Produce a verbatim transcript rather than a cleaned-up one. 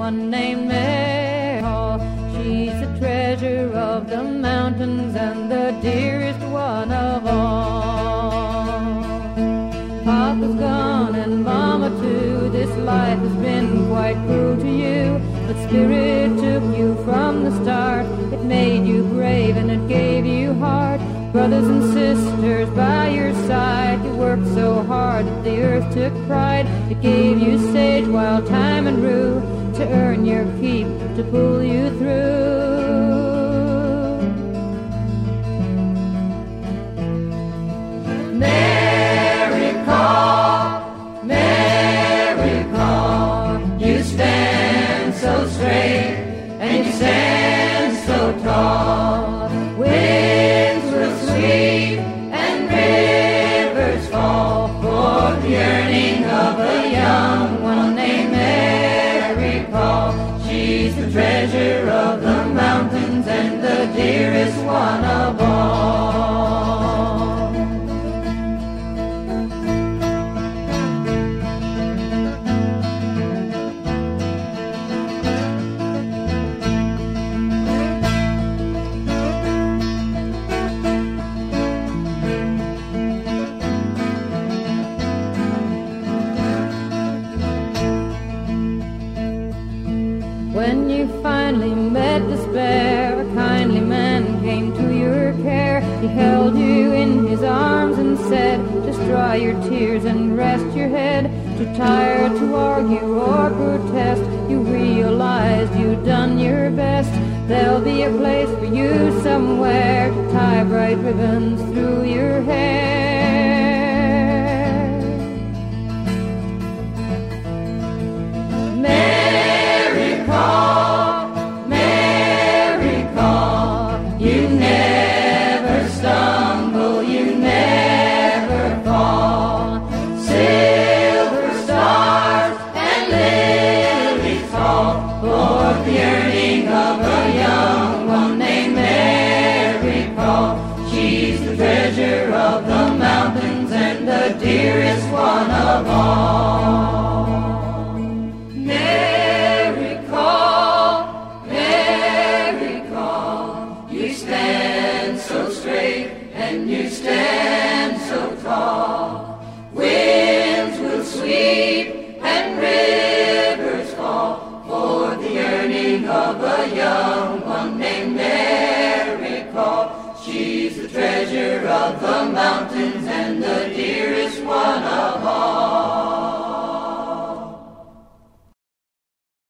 one named Mary Hall. She's the treasure of the mountains and the dearest one of all. Papa's gone and Mama too. This life has been quite cruel to you, but Spirit took you from the start. It made you brave and it gave you heart. Brothers and sisters by your side, you worked so hard that the earth took pride. It gave you sage, wild thyme and rue to earn your keep, to pull you through. Mary call, Mary call, you stand so straight and you stand so tall. Winds will sweep and rivers fall for the yearning of a young one named Mary Call. She's the treasure of the mountains and the dearest one of all. When you finally met despair, a kindly man came to your care. He held you in his arms and said, just dry your tears and rest your head. Too tired to argue or protest, you realized you'd done your best. There'll be a place for you somewhere to tie bright ribbons through your hair. Dearest one of all. Mary call, Mary call, you stand so straight and you stand so tall. Winds will sweep and rivers fall for the yearning of a young one named Mary Call. She's the treasure of the mountains